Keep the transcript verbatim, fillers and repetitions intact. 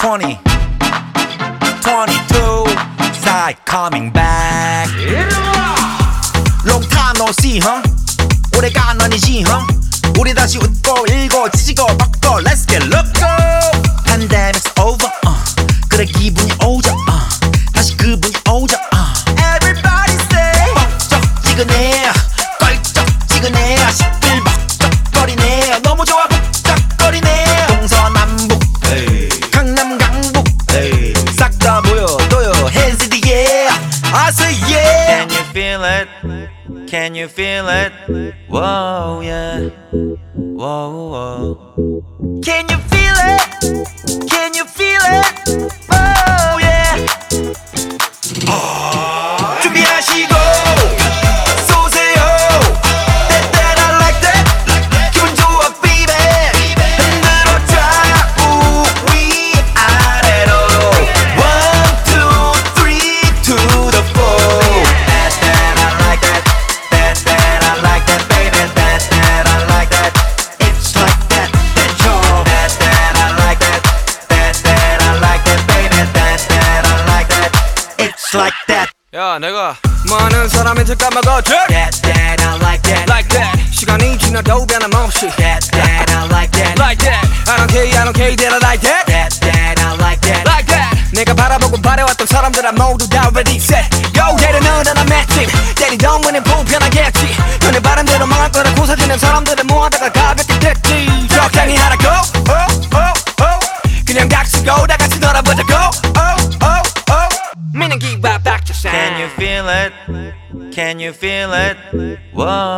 twenty, twenty-two side coming back. Long time no see, huh? 오래간 아니지, huh? 우리 다시 웃고 일고 찢고 벗고 Let's get loco. Pandemic's over, uh. 그래 기분이 오죠, uh. 다시 그분이 오죠, uh. Everybody say 뻑적지근해 껄쩍지근해 시끌벅적거리네 너무 좋아 북적거리네 동서남북 hey. 강남 강북 hey. 싹 다 보여줘요 Hands in the air I say yeah. Can you feel it? Can you feel it? Whoa yeah. Whoa whoa. Can you feel it? Can you feel it? Oh yeah. 어, 준비하시고 쏘세요. That that I like that. 기분 좋아 baby. 흔들어 좌우 위아래로. One two three to the four. That that I like that. That that I like that baby. That that I like that. It's like that. That's all. That that I like that. That that I like that baby. That that I like that. It's like that. 야 내가 많은 사람한테 까먹어줘 That that I like that. Like that 시간이 지나도 변함없이 That that I like that. Like that I don't care I don't care that I like that That that I like that. Like that 내가 바라보고 바래왔던 사람들아 모두 다 ready set Go 때리는 난 맷집 때리던 분은 불편하겠지 너네 바람대로 망할 거라 고사지는 사람들을 모아다가 가볍게 됐지 적당히 하라고 oh, oh, oh. 그냥 닥치고 다 같이 놀아보자고 oh, oh, oh. Meaning give back back to sound Can you feel it? Can you feel it? Whoa